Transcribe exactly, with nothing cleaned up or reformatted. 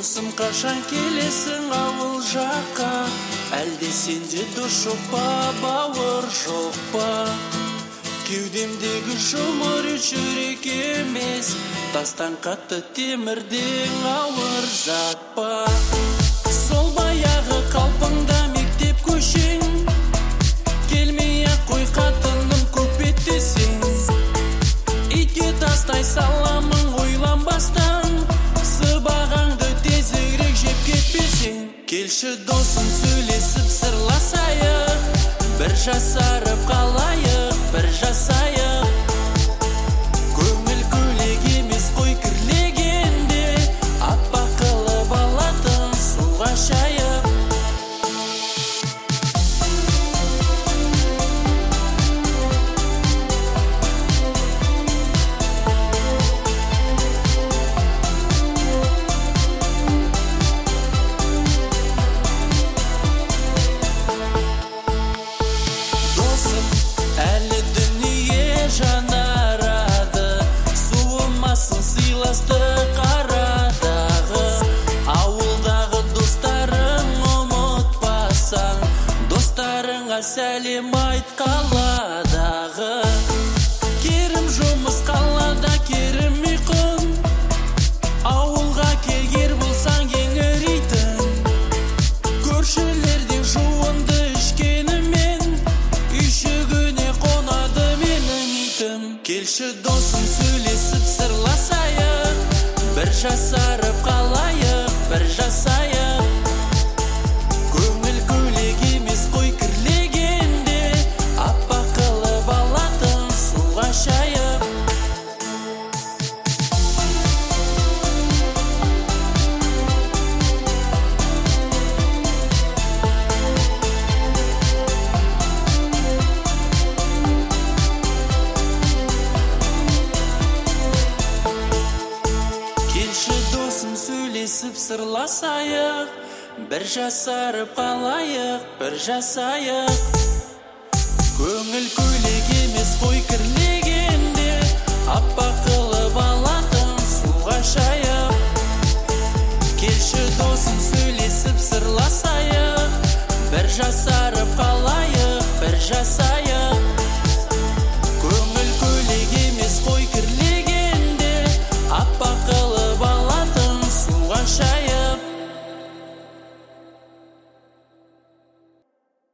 Досым, қашан келесің ауыл жаққа? Әлде сенде дос жоқ па, бауыр жоқ па? Кеудемдегі жұмыр жүрек емес, тастан қатты темірден ауыр зат па? Сол баяғы қалпыңда мектеп көшең, келмей-ақ қой қатыным көп беттесең. Итке тастай саламын ойланбастан, сыбағаңды тезірек жеп кетпесең. Келші досым, сөйлесіп сырласайық, бір жасарып қалайық, бір жасайық. Көңіл көлек емес қой кірлегенде, аппақ қылып алатын суға шайып. Әлі дүние жанарады, суымасын сыйласты қарадағы. Ауылдағы достарың ұмытпасаң, достарыңа сәлем айт қаладағы. Керім жұмыс қалада, керім ұйқын, ауылға келгер болсаң еңірейтін. Көршілерден жуынды ішкенімен, үйшігіне қонады менің итім. Келші досым, сөйлесіп сырласайық, бір жасарып қалайық, бір жасайық. Көңіл көлек емес қой кірлегенде, аппақ қылып алатын суға шайып. Келші досым, сөйлесіп сырласайық, бір жасарып қалайық, бір жасайық. Көңіл көлек емес қой кірлегенде, аппақ қылып алатын суға шайып. Келші досым, сөйлесіп сырласайық, бір жасарып қалайық, бір жасайық.